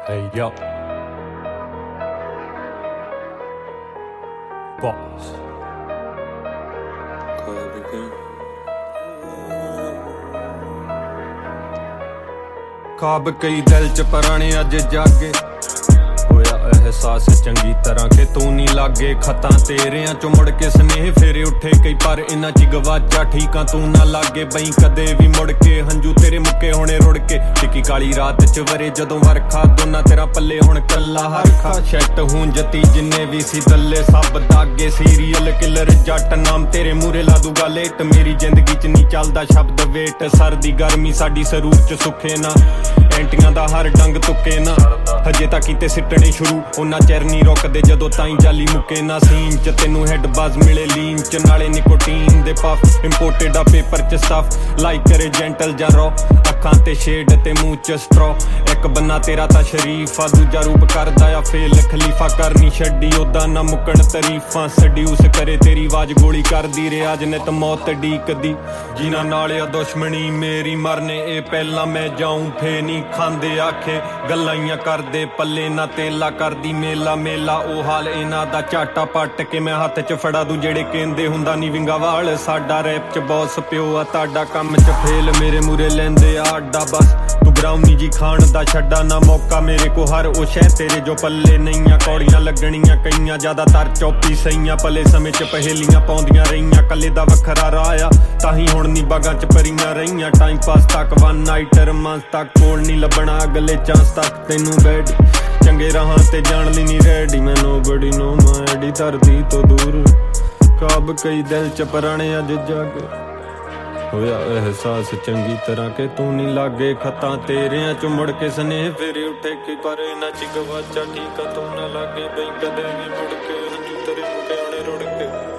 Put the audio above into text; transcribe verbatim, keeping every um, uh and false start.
Hey yo, boss. ख्वाब कई दिल च पुराने अज जागे होया एहसास चंगी तरह के तू नहीं लागे खतां तेरियां चो मुड़ के स्नेह फेरे उठे कई पर इन्हां च गवाचा ठीक आ तू ना लागे बई कदे भी मुड़ के हंजू तेरे मुक्के होने रुड़ के टिकी काली रात च वरे जदों वरखा दोना तेरा पल्ले हुण कल्ला हरखा शैट हूं जती जिन्ने भी सी दल्ले सब दागे सीरियल किलर जट नाम तेरे मूरे ला दूगा लेट मेरी जिंदगी च नहीं चलदा शब्द वेट सर्दी गर्मी साडी सरूर च सुखे ना एंटियां दा हर डंग तुके ना हजे तक कीते सिट्टने शुरू उन्ना चਿਰ नहीं रुकदे जदों ताईं जाली मुके ना सीन च तेनू हैड बाज मिले लीन च नाले निकोटीन दे पफ इंपोर्टेड आ पेपर च स्टफ लाइक करे जेंटल जा रॉ अखां ते शेड ते मूंह च स्ट्रॉ एक बन्ना तेरा ता शरीफ आ दूजा रूप करदा आ फेल खलीफा करनी छड्डी ओदा ना मुकण तरीफां सड्यूस करे तेरी आवाज गोली करदी रियाज ने त मौत ढीकदी जिना नाल आ दुश्मनी मेरी मरने ए पहला मैं जाऊं फे नहीं खांदे आखे गल्लां करदे पल्ले ना तेला करदी मेला मेला ओ हाल इन्हां दा झाटा पट के मैं हत्थ च फड़ा दूं जेड़े कहंदे हुंदा नी विंगा वाल साडा रैप च बॉस पिओ आ ताडा कम च फेल मेरे मूरे लैंदे आ अड्डा बस तू ग्राउंडी जी खान दा छड्डा ना मौका मेरे को हर ओ शह तेरे जो पल्ले नईयां कौड़ियां लगणियां कईयां ज्यादातर चौपी सईयां पले समय च पहेलियां पाउंदियां रहीयां कल्ले दा वखरा राह आ ताही हुण नी बागां च परियां रहीयां टाइम पास तक वन नाइटर मंथ तक कोल नी लभणा अगले चांस तक तैनू बैठ चंगे राहां ते जान ली नी रेडी मैं नो बड़ी नो मैडी धरती तो दूर ख्वाब कई दिल च पुराने अज जागे होया एहसास चंगी तरह के तू नहीं लागे खतां तेरियां चो मुड़ के स्नेह फेरे उठे के पर इन्हां च गवाचा ठीक आ तू ना लागे बई कदे भी मुड़ के हंजू तेरे मुके होने रुड़ के